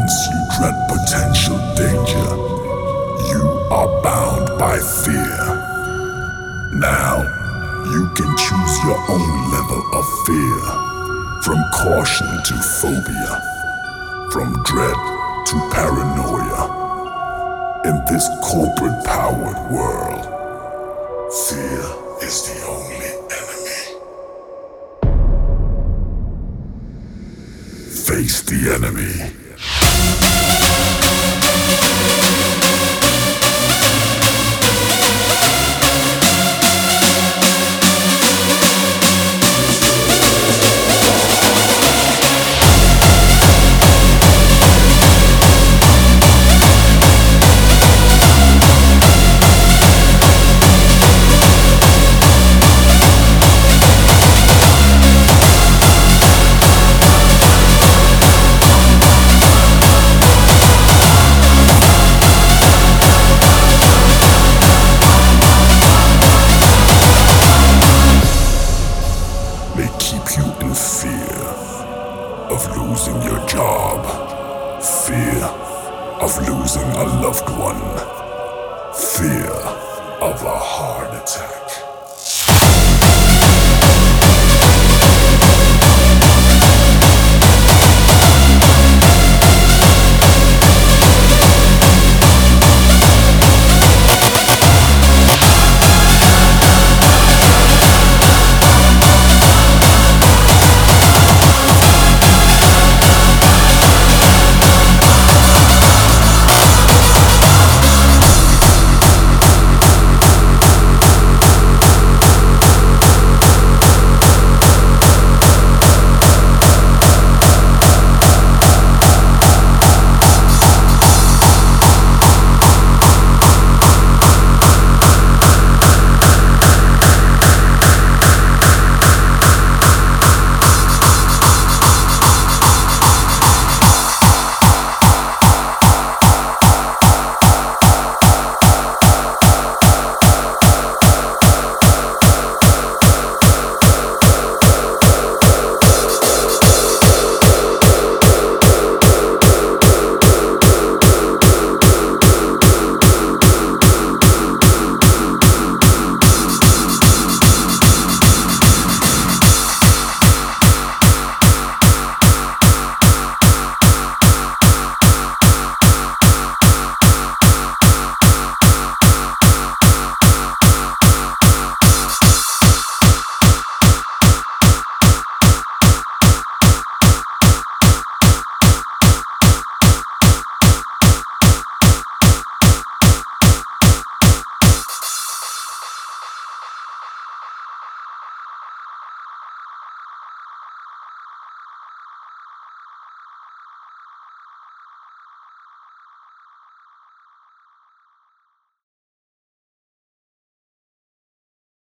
Once you dread potential danger, you are bound by fear. Now, you can choose your own level of fear, from caution to phobia, from dread to paranoia. In this corporate-powered world, fear is the only enemy. Face the enemy. They keep you in fear of losing your job, fear of losing a loved one, fear of a heart attack.